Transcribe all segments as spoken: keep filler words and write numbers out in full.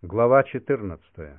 Глава четырнадцатая.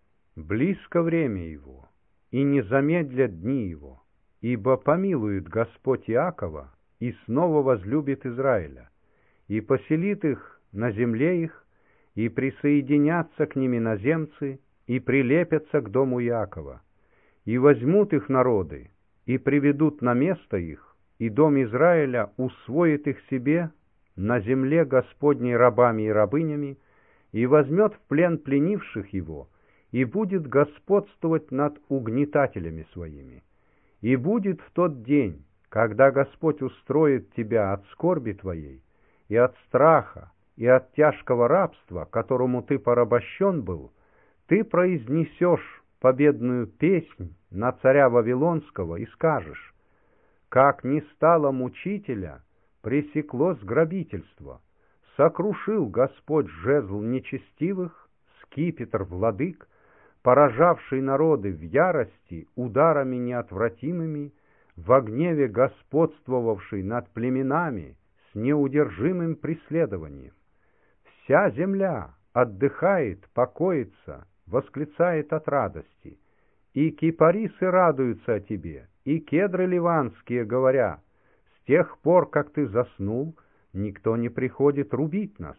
Близко время его, и не замедлят дни его, ибо помилует Господь Иакова, и снова возлюбит Израиля, и поселит их на земле их, и присоединятся к ним иноземцы, и прилепятся к дому Иакова, и возьмут их народы, и приведут на место их, и дом Израиля усвоит их себе на земле Господней рабами и рабынями, и возьмет в плен пленивших его, и будет господствовать над угнетателями своими. И будет в тот день, когда Господь устроит тебя от скорби твоей, и от страха, и от тяжкого рабства, которому ты порабощен был, ты произнесешь победную песнь на царя Вавилонского и скажешь: «Как не стало мучителя, пресеклось грабительство, сокрушил Господь жезл нечестивых, скипетр владык, поражавший народы в ярости ударами неотвратимыми, во гневе господствовавший над племенами с неудержимым преследованием. Вся земля отдыхает, покоится, восклицает от радости, и кипарисы радуются о тебе, и кедры ливанские, говоря: с тех пор, как ты заснул, никто не приходит рубить нас.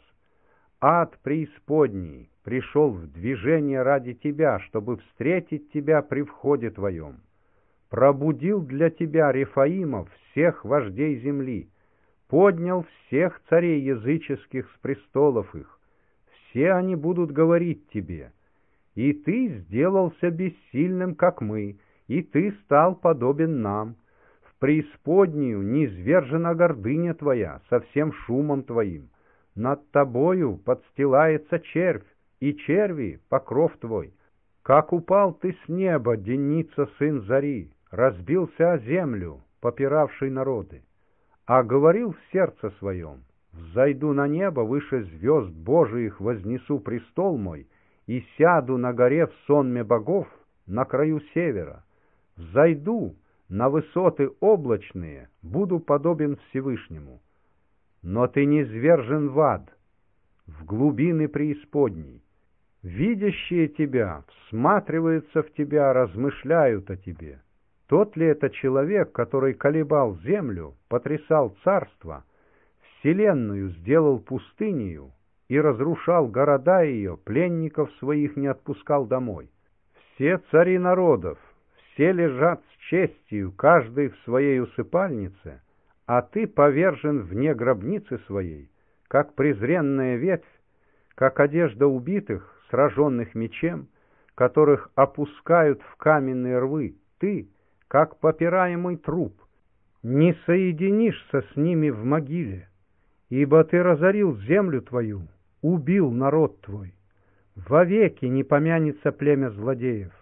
Ад преисподний пришел в движение ради тебя, чтобы встретить тебя при входе твоем. Пробудил для тебя Рефаимов, всех вождей земли, поднял всех царей языческих с престолов их. Все они будут говорить тебе: и ты сделался бессильным, как мы, и ты стал подобен нам. В преисподнюю низвержена гордыня твоя со всем шумом твоим. Над тобою подстилается червь, и черви — покров твой. Как упал ты с неба, Деница, сын зари, разбился о землю, попиравший народы. А говорил в сердце своем: взойду на небо, выше звезд Божиих вознесу престол мой, и сяду на горе в сонме богов на краю севера. Взойду на высоты облачные, буду подобен Всевышнему. Но ты низвержен в ад, в глубины преисподней. Видящие тебя всматриваются в тебя, размышляют о тебе. Тот ли это человек, который колебал землю, потрясал царство, вселенную сделал пустынею и разрушал города ее, пленников своих не отпускал домой? Все цари народов, все лежат с честью, каждый в своей усыпальнице, а ты повержен вне гробницы своей, как презренная ветвь, как одежда убитых, сраженных мечем, которых опускают в каменные рвы. Ты, как попираемый труп, не соединишься с ними в могиле, ибо ты разорил землю твою, убил народ твой. Вовеки не помянется племя злодеев.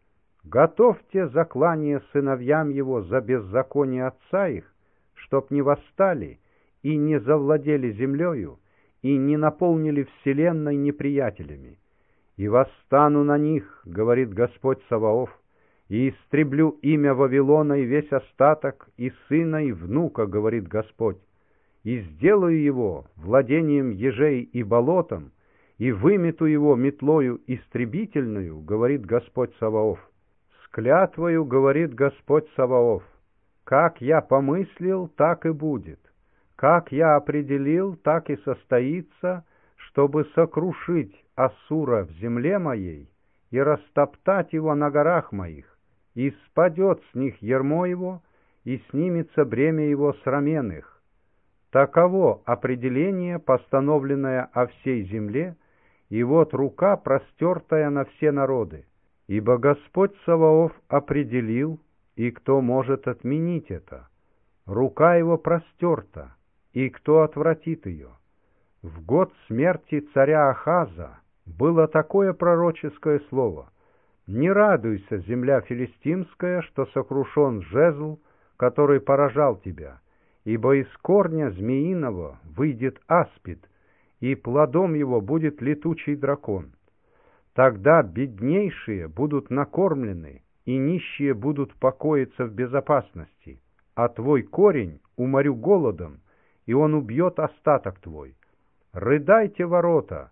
Готовьте заклание сыновьям его за беззаконие отца их, чтоб не восстали и не завладели землею, и не наполнили вселенной неприятелями. И восстану на них, говорит Господь Саваоф, и истреблю имя Вавилона и весь остаток, и сына, и внука, говорит Господь, и сделаю его владением ежей и болотом, и вымету его метлою истребительную, говорит Господь Саваоф. С клятвою, говорит Господь Саваоф: как я помыслил, так и будет, как я определил, так и состоится, чтобы сокрушить Ассура в земле моей и растоптать его на горах моих, и спадет с них ярмо его, и снимется бремя его с рамен их. Таково определение, постановленное о всей земле, и вот рука, простертая на все народы. Ибо Господь Саваоф определил, и кто может отменить это? Рука его простерта, и кто отвратит ее? В год смерти царя Ахаза было такое пророческое слово: «Не радуйся, земля филистимская, что сокрушен жезл, который поражал тебя, ибо из корня змеиного выйдет аспид, и плодом его будет летучий дракон. Тогда беднейшие будут накормлены, и нищие будут покоиться в безопасности, а твой корень уморю голодом, и он убьет остаток твой. Рыдайте, ворота,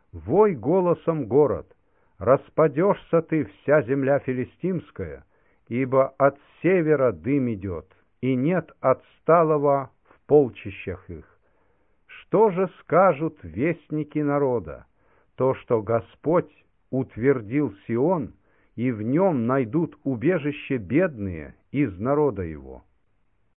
Вой голосом город, распадешься ты, вся земля филистимская, ибо от севера дым идет, и нет отсталого в полчищах их. Что же скажут вестники народа? То, что Господь утвердил Сион, и в нем найдут убежище бедные из народа его.